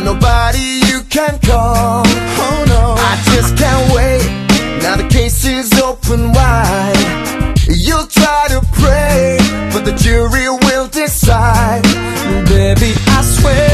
got nobody you can call. Oh no, I just can't wait. Now the case is open wide. You'll try to pray, but the jury will decide. Baby, I swear